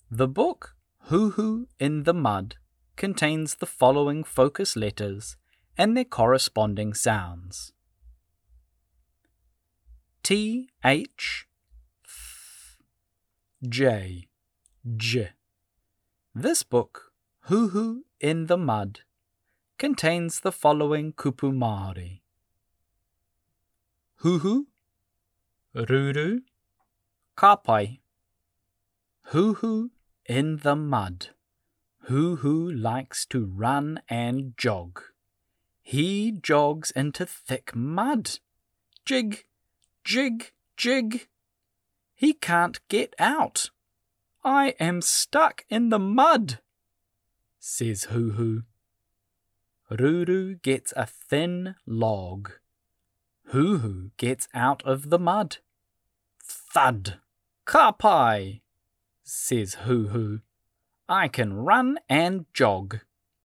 The book Hoo Hoo in the Mud contains the following focus letters and their corresponding sounds. T, H, Th, J, J. This book, Hoo Hoo in the Mud, contains the following kupu Māori. Hoo Hoo, Ruru, Kapai. Hoo Hoo in the mud. Hoo Hoo likes to run and jog. He jogs into thick mud. Jig, jig, jig. He can't get out. I am stuck in the mud, says Hoo Hoo. Ruru gets a thin log. Hoo Hoo gets out of the mud. Thud! Kapai! Says Hoo Hoo. I can run and jog.